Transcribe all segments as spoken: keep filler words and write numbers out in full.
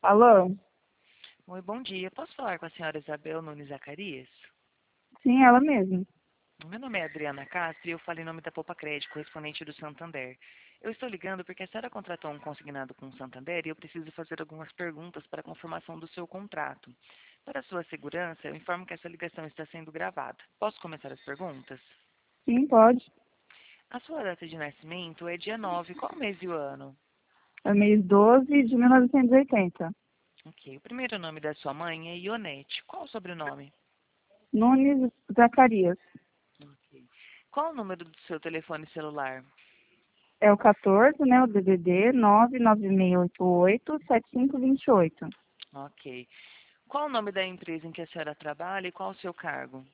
Alô? Oi, bom dia. Posso falar com a senhora Isabel Nunes Zacarias? Sim, ela mesma. Meu nome é Adriana Castro e eu falo em nome da Poupa Crédito, correspondente do Santander. Eu estou ligando porque a senhora contratou um consignado com o Santander e eu preciso fazer algumas perguntas para a confirmação do seu contrato. Para sua segurança, eu informo que essa ligação está sendo gravada. Posso começar as perguntas? Sim, pode. A sua data de nascimento é dia nove. Qual mês e o ano? É mês doze de mil novecentos e oitenta. Ok. O primeiro nome da sua mãe é Ionete. Qual o sobrenome? Nunes Zacarias. Ok. Qual o número do seu telefone celular? É o quatorze, né? O D D D nove nove seis oito oito sete cinco dois oito. Ok. Qual o nome da empresa em que a senhora trabalha e qual o seu cargo?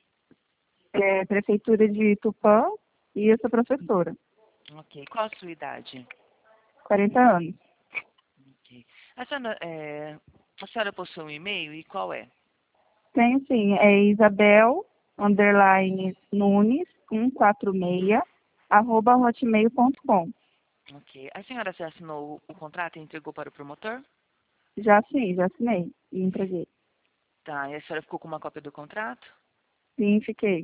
É Prefeitura de Tupã e eu sou professora. Ok. Qual a sua idade? quarenta anos. Ok. A senhora, é, a senhora possui um e-mail e qual é? Tenho sim. É Isabel, underline Nunes, cento e quarenta e seis, arroba hotmail ponto com. Ok. A senhora já assinou o contrato e entregou para o promotor? Já sim, já assinei e entreguei. Tá. E a senhora ficou com uma cópia do contrato? Sim, fiquei.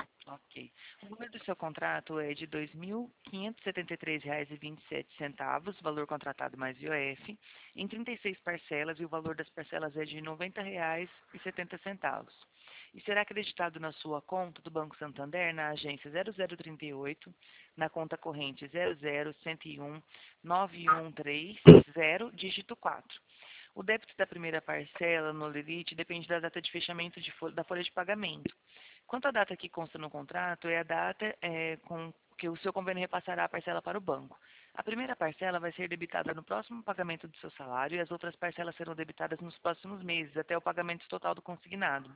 Ok. O valor do seu contrato é de dois mil quinhentos e setenta e três reais e vinte e sete centavos, valor contratado mais I O F, em trinta e seis parcelas e o valor das parcelas é de noventa reais e setenta centavos. E será acreditado na sua conta do Banco Santander na agência zero zero trinta e oito, na conta corrente zero zero cento e um nove um três zero, dígito quatro. O débito da primeira parcela no limite depende da data de fechamento de fol- da folha de pagamento. Quanto à data que consta no contrato, é a data é, com que o seu convênio repassará a parcela para o banco. A primeira parcela vai ser debitada no próximo pagamento do seu salário e as outras parcelas serão debitadas nos próximos meses, até o pagamento total do consignado.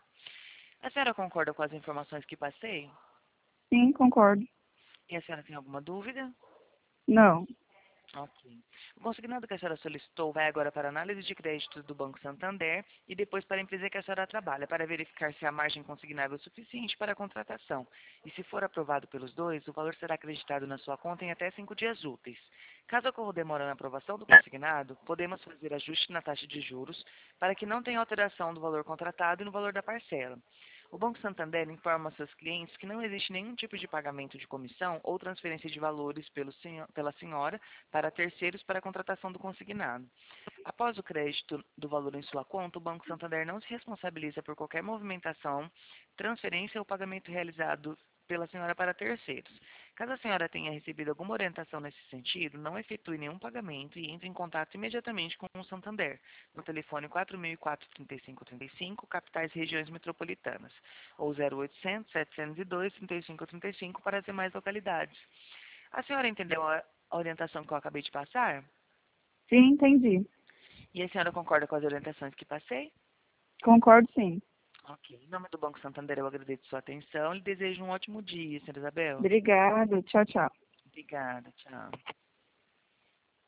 A senhora concorda com as informações que passei? Sim, concordo. E a senhora tem alguma dúvida? Não. Ok. O consignado que a senhora solicitou vai agora para a análise de crédito do Banco Santander e depois para a empresa que a senhora trabalha, para verificar se a margem consignável é suficiente para a contratação. E se for aprovado pelos dois, o valor será acreditado na sua conta em até cinco dias úteis. Caso ocorra demora na aprovação do consignado, podemos fazer ajuste na taxa de juros para que não tenha alteração do valor contratado e no valor da parcela. O Banco Santander informa aos seus clientes que não existe nenhum tipo de pagamento de comissão ou transferência de valores pelo senho- pela senhora para terceiros para a contratação do consignado. Após o crédito do valor em sua conta, o Banco Santander não se responsabiliza por qualquer movimentação, transferência ou pagamento realizado pela senhora para terceiros. Caso a senhora tenha recebido alguma orientação nesse sentido, não efetue nenhum pagamento e entre em contato imediatamente com o Santander, no telefone quatro mil e quatro, trinta e cinco trinta e cinco, capitais e regiões metropolitanas, ou zero oitocentos, setecentos e dois, trinta e cinco trinta e cinco para as demais localidades. A senhora entendeu a a orientação que eu acabei de passar? Sim, entendi. E a senhora concorda com as orientações que passei? Concordo sim. Ok. Em nome do Banco Santander, eu agradeço sua atenção e desejo um ótimo dia, senhora Isabel. Obrigada. Tchau, tchau. Obrigada, tchau.